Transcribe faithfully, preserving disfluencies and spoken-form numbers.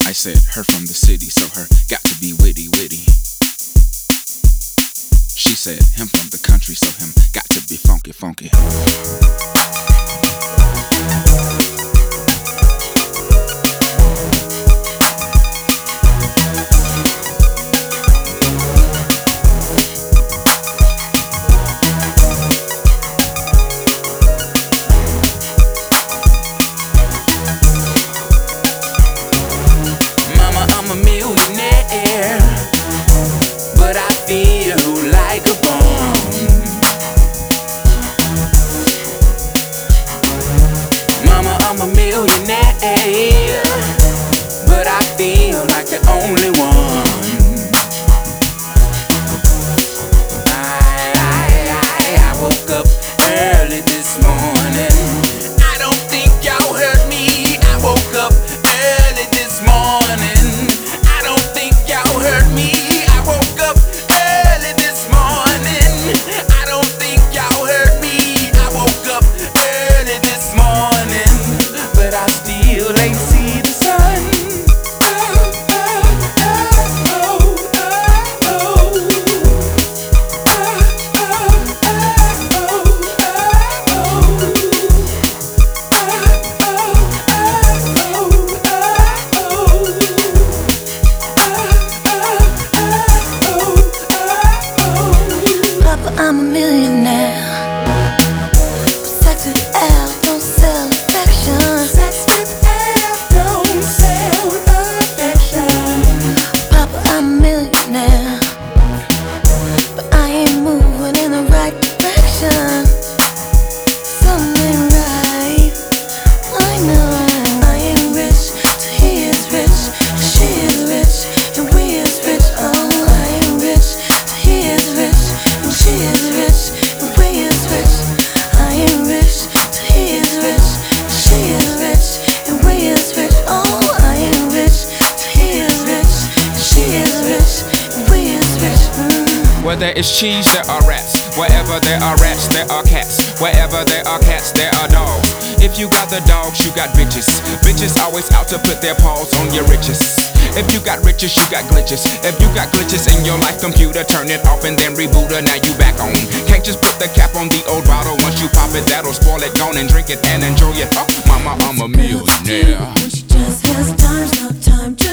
I said her from the city, so her got to be witty, witty. She said him from the country, so him got to be funky, funky. Mama, I'm a millionaire, but I feel like a bum. Mama, I'm a millionaire, but I feel like the only one. I, I, I, I woke up early this morning. I don't think y'all heard me. I woke up early this morning. I don't think y'all heard me. I woke up early this morning. I don't think y'all heard me. I woke up early this morning, but I still ain't see the sun. Oh, oh, oh, oh, oh, oh. Papa, I'm a millionaire, but sex with L don't sell affection. Sex with L don't sell affection. Papa, I'm a millionaire, but I ain't moving in the right direction. Something ain't right. I know I ain't rich, so he is rich, she is rich, and we is rich. Oh, I ain't rich, so he is rich, and she is rich, and we is rich. I ain't rich, so he is rich, and she is rich, and we is rich. Oh, I ain't rich, so he is rich, and she is rich, and we is rich. Mm. Where there is cheese, there are rats. Wherever there are rats, there are cats. Wherever there are cats, there are dogs. If you got the dogs, you got bitches. Bitches always out to put their paws on your riches. If you got riches, you got glitches. If you got glitches in your life computer, turn it off and then reboot her. Now you back on. Can't just put the cap on the old bottle. Once you pop it, that'll spoil it. Gone and drink it and enjoy it. Oh, mama, I'm a millionaire. She just has time, no time to